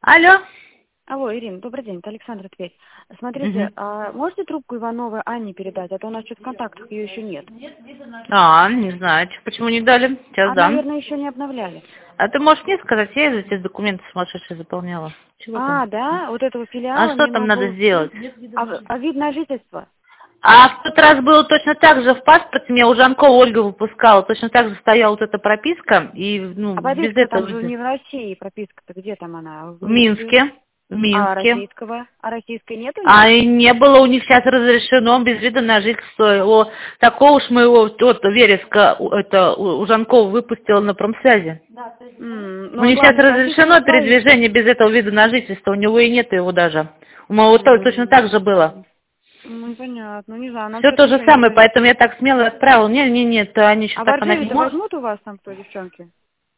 Алло. Алло, Ирина, добрый день, это Александра Тверь. Смотрите, Мгм. можете трубку Ивановой Анне передать, а то у нас что-то в контактах ее еще нет. Не знаю, почему не дали. Сейчас А, дам. наверное, еще не обновляли. А ты можешь мне сказать, я эти документы сумасшедшие заполняла. Чего там? А, да, вот этого А филиала что там надо Минобл. сделать? А вид на жительство? А в тот раз было точно так же в паспорте, меня у Жанкова Ольга выпускала, точно так же стояла вот эта прописка, и А без прописка этого там же не в России, прописка-то где там она? В в Грузии? Минске, в А Минске. российского? А российской нет у них? А и не было у них сейчас разрешено без вида на жительство. Такого уж моего вот Вереска у Жанкова выпустила на промсвязи. У Ну, них сейчас ладно, спросите у разрешено своих. передвижение без этого вида на жительство, у него и нет его даже. У моего тоже точно так же было. Ну, понятно, не знаю, нам Все что-то то же еще самое, никто не... поэтому я так смело отправила. Нет, они еще А в так она не Артеме-то может. возьмут у вас там кто, девчонки?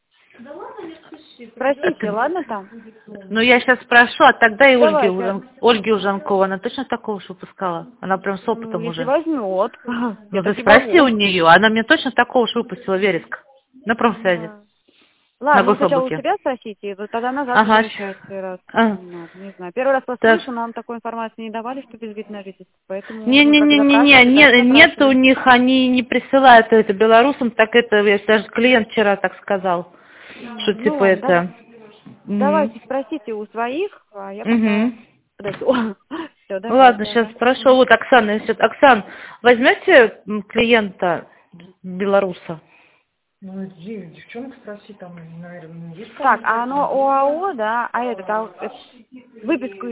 Спросите, ладно там? Ну, я сейчас спрошу, а тогда и Давайте. Ольги Ужанкова, она точно такого же выпускала? Она прям с Ну, опытом если уже. возьмет, я Ну, так ты и спроси у могу. нее, она мне точно такого же выпустила, Вереск. На промсвязи, Ага. на Ладно, ну сначала у гособлаке. себя спросите, и вот тогда назад Ага. возвращайте, раз А, не надо, не знаю. Первый раз так. послышу, нам такой информации не давали, что без вида на жительство, поэтому вы как Не-не-не-не-не, запрашивали, так и нет у запрашиваем. них, они не присылают это белорусам, так это, даже клиент вчера так сказал, что Ну типа ладно, это... давайте спросите у своих, а я пока Угу. подожду. Все, Ладно, давайте, сейчас ага. спрошу. Вот Оксана, Оксан, возьмете клиента белоруса? Ну, девчонок спроси, там, наверное, есть Так, кому а взять оно надо. ОАО, да, а выписку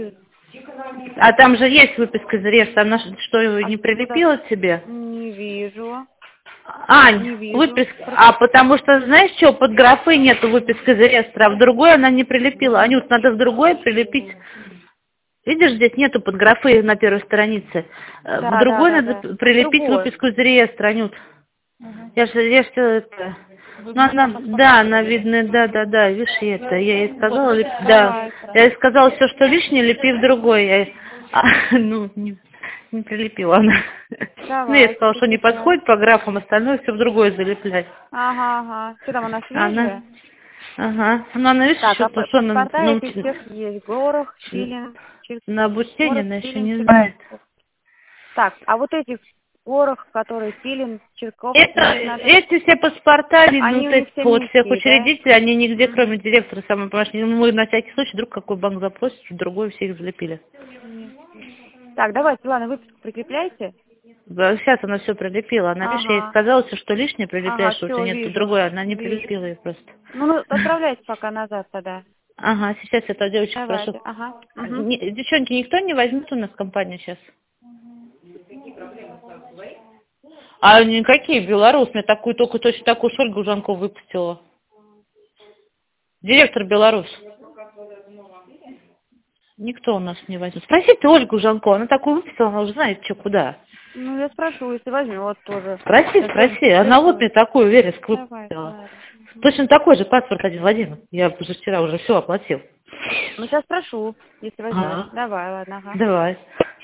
А там же есть выписка из реестра, она что, а не куда прилепила тебе? не вижу, Ань, не вижу. выписка. А потому что, знаешь что, под графы нету выписки из реестра, а в другой она не прилепила. Анют, надо в другой прилепить. Видишь, здесь нету под графы на первой странице. В Да, да, другой да, надо да. прилепить Другое. выписку из реестра, Анют. Мгм. Я ж это... Ну, Выписку она, паспорта да, она, прилепить. видно, да, видишь, и это, я ей Вот, сказала, да, давай. я ей сказала, все, что лишнее, лепи в другой, не прилепила она. Ну, я ей Давайте, сказала, что не прикрепляю. подходит по графам, остальное все в другое залеплять. Ага, ага. Что там, она Она, свежая? ну, она, видишь, Так, а что она паспорта эти всех есть. Горох, Филин, на обучение Горох, она еще Филин, не знает. Черков. Так, а вот эти Горох, которые Филин, Это, Черковский, их надо... эти все паспорта, видно, Они вот у них этих все вот всех минские, да? учредителей, они нигде, кроме Угу. директора, самое понимаешь, мы на всякий случай, вдруг какой банк запросит, в другой все их залепили. Так, давайте, ладно, выписку прикрепляйте. Да, сейчас она все прилепила. Она, видишь, я ей Ага, сказала, все, что лишнее ага, прилепляешь, что у тебя все, нет вижу, другой, она не вижу. прилепила ее просто. Ну, отправляйте пока назад тогда. Ага, сейчас я эту девочку спрошу. Давайте, ага. Угу. Девчонки, никто не возьмет у нас компанию сейчас? А никакие, белорус, мне такую, только точно такую Ольга Жанкова выпустила. Директор Беларусь. Никто у нас не возьмет. Спросите Ольгу Жанкову, она такую выпустила, она уже знает, что куда. Ну, я спрошу, если возьмет тоже. Спроси, она вот мне такую вереск Давайте, выпустила. ладно. Точно такой же паспорт один в один. Я уже вчера уже все оплатил. Ну, сейчас спрошу, если возьмет. Ага. Давай, ладно, ага. Давай.